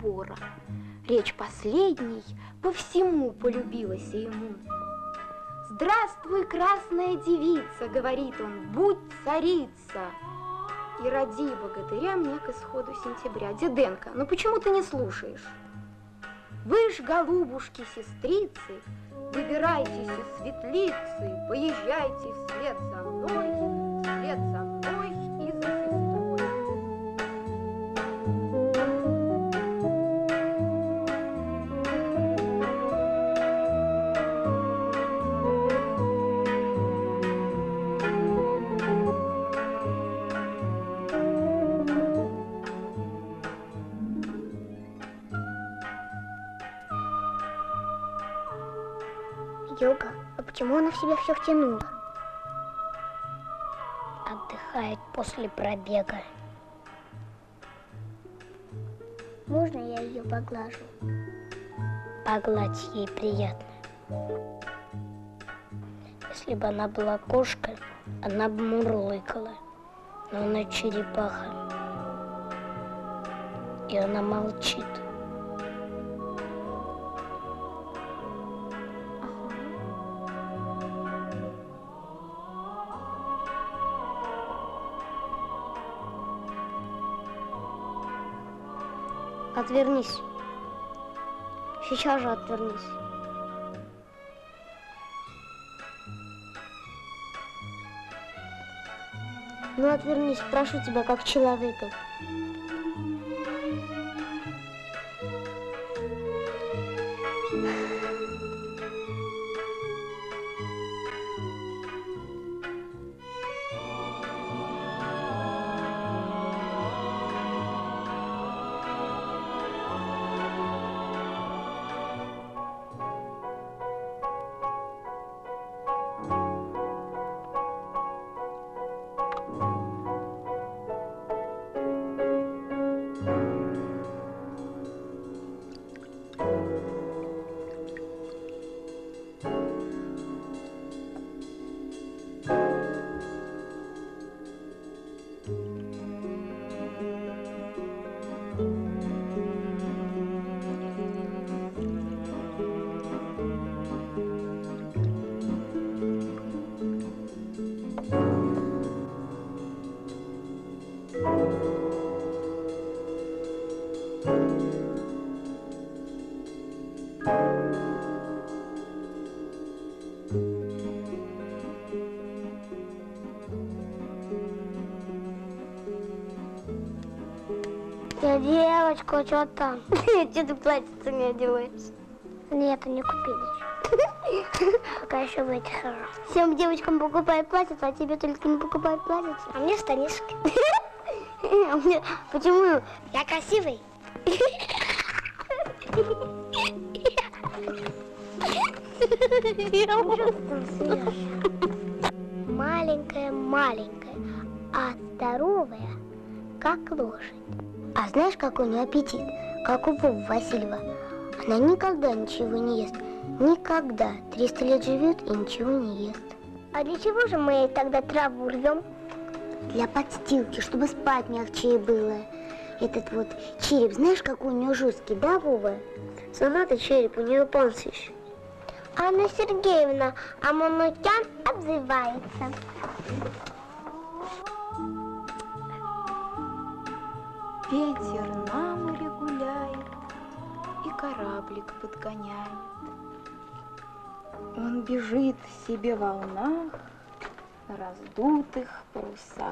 собора. Речь последней по всему полюбилась ему. «Здравствуй, красная девица, — говорит он, — будь царица. И роди богатыря мне к исходу сентября». Диденко, ну почему ты не слушаешь? Вы ж, голубушки, сестрицы, выбирайтесь из светлицы, поезжайте вслед за мной и за сестрой. Йога, а почему она в себя все втянула? Отдыхает после пробега. Можно я ее поглажу? Погладь ей приятно. Если бы она была кошка, она бы мурлыкала. Но она черепаха. И она молчит. Отвернись. Сейчас же отвернись. Ну, отвернись, прошу тебя, как человека. Девочка, что там? Что ты платьице не одеваешь? Нет, не купили. Пока еще в этих хожу. Всем девочкам покупают платьице, а тебе только не покупают платьице. А мне штанишки. Почему? Я красивый. Маленькая, а здоровая, как лошадь. А знаешь, какой у нее аппетит? Как у Вовы Васильева. Она никогда ничего не ест. Никогда. 300 лет живет и ничего не ест. А для чего же мы ей тогда траву рвем? Для подстилки, чтобы спать мягче было. Этот вот череп, знаешь, какой у нее жесткий, да, Вова? Сама-то череп, у нее ползающий. Анна Сергеевна, а Манукян отзывается. Ветер на море гуляет и кораблик подгоняет. Он бежит себе в волнах, раздутых парусах.